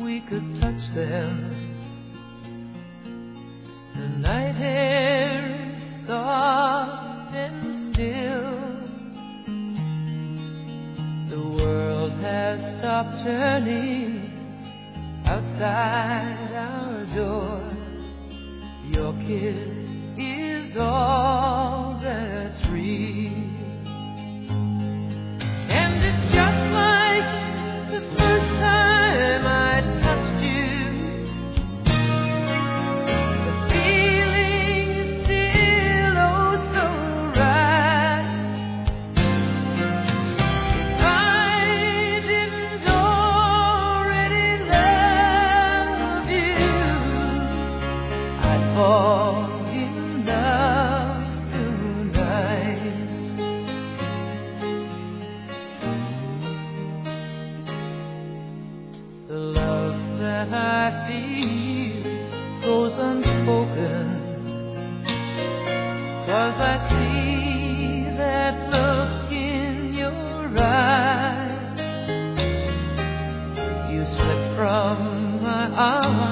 we could touch them. The night air is soft and still. The world has stopped turning outside our door. Your kiss is all that's real. And it's just like the first time I touched you. The feeling is still oh so right. If I didn't already love you, I'd fall in love tonight. The love that I feel goes unspoken, 'cause I see that look in your eyes. You slip from my arms